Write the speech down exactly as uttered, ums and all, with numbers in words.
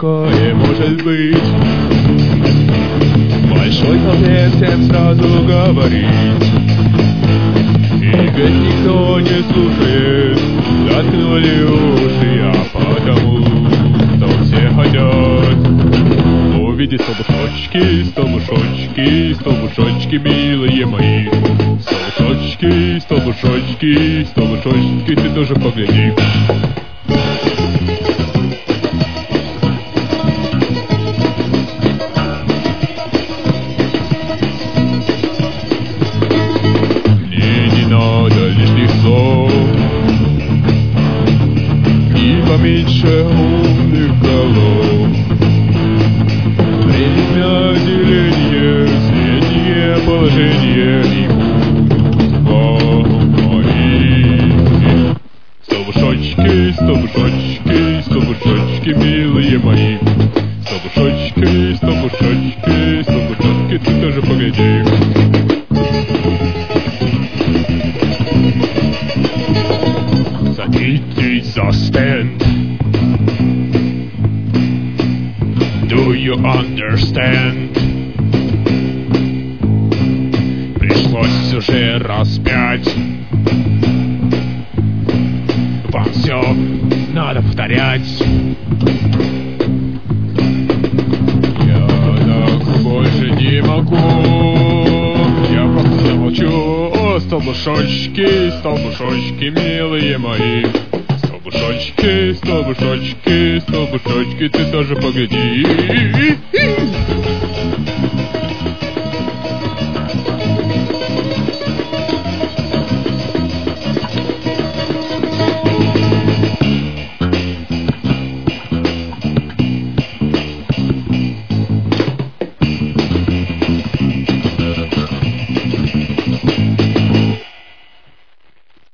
такое может быть. Большой толпе всем сразу говорить, и ведь никто не слушает, заткнули уши, а потому что все хотят увидеть столбушочки, столбушочки, столбушочки, милые мои. Столбушочки, столбушочки, столбушочки, ты тоже погляди. Поменьше умных голов, время деление, среднее положение и путь мои. Столбушочки, столбушочки, столбушочки, милые мои. Столбушочки, столбушочки, столбушочки, ты тоже погляди. Садитесь за стенд. Do you understand? Пришлось уже раз пять. Вам все надо повторять. Я так больше не могу. Я просто замолчу. О, столбушочки, столбушочки, милые мои. Столбушочки, столбушочки, столбушочки, ты тоже погляди.